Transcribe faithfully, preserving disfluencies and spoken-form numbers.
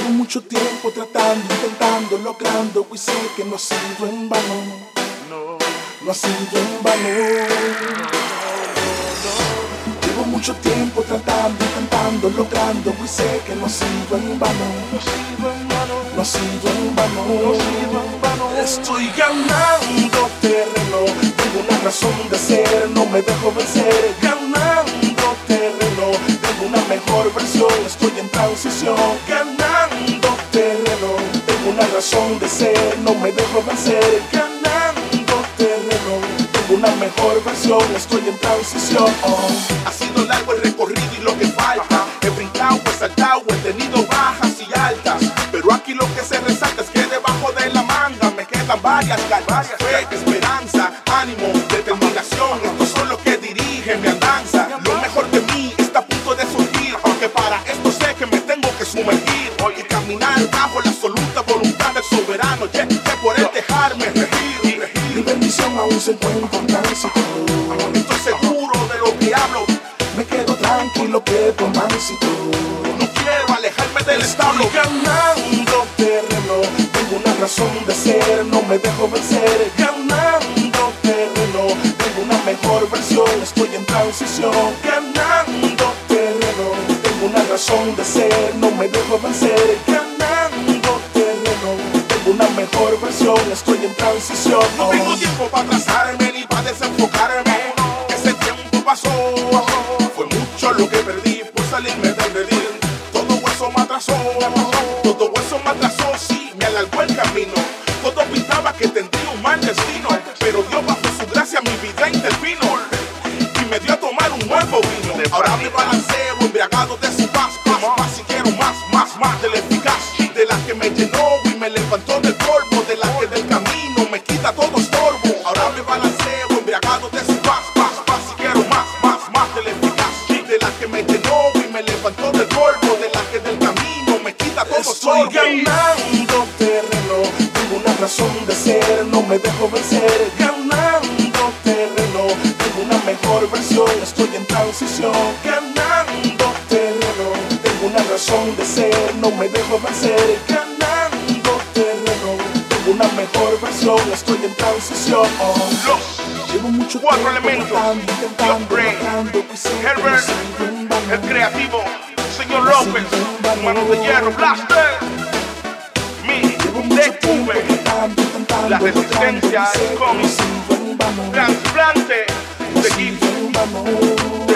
Llevo mucho tiempo tratando, intentando, logrando, y sé que no ha sido en vano. No, no ha sido en vano. Llevo mucho tiempo tratando, intentando, logrando, y sé que no ha sido en vano. No ha sido en vano. Estoy ganando terreno, tengo una razón de ser, no me dejo vencer. Ganando terreno, tengo una mejor versión, estoy en transición. Ganando terreno, tengo una razón de ser, no me dejo vencer. Ganando terreno, tengo una mejor versión, estoy en transición. Ha sido largo el recorrido y lo que falta. He brincado, he saltado, he tenido bajas y altas, pero aquí lo que se resalta es que debajo de la manga me quedan varias calmas. Fe, esperanza, ánimo, determinación, estos son los que dirigen mi andanza. Lo mejor de mí está a punto de surgir, aunque para esto sé que me tengo que sumergir y caminar bajo la absoluta voluntad del soberano, yeah, que por él dejarme regir, regir. Mi bendición aún se encuentra en tránsito. Estoy seguro de lo que hablo, me quedo tranquilo, quedo mansito. No quiero alejarme del establo. Estoy ganando terreno, tengo una razón de ser, no me dejo vencer. Ganando terreno, tengo una mejor versión, estoy en transición. Ganando terreno, tengo una razón de ser, no me dejo vencer. Ganando terreno, tengo una mejor versión, estoy en transición. No tengo tiempo para atrasarme ni para desenfocarme. Ese tiempo pasó, fue mucho lo que perdí por salirme del redil. Todo eso me atrasó, todo eso me atrasó, sí, me alargó el camino. Todo pintaba que tendría un mal destino, pero Dios bajo su gracia mi vida intervino y me dio a tomar un nuevo vino. Ahora me balanceo embriagado de su paz, paz, paz, y quiero más, más, más de la eficaz, de la que me llenó y me levantó del polvo, de la que del camino me quita todo estorbo. Ahora me balanceo embriagado de su paz, paz, paz, y quiero más, más, más de la eficaz, de la que me llenó y me levantó del polvo, de la que del camino me quita todo estorbo. Estoy ganando terreno, tengo una razón de ser, no me dejo vencer. Ganando terreno, tengo una mejor versión, estoy en transición. Ganando terreno, tengo una razón de ser, no me dejo vencer. Ganando terreno, tengo una mejor versión, estoy en transición. Los Llevo mucho cuatro tiempo elementos, tratando, intentando, Dios Brain, logrando, y sé que no Herbert, ha sido en vano. el creativo, señor López, manos de hierro, Blaster, mi D V, la resistencia, el cómic, trasplante de equipo.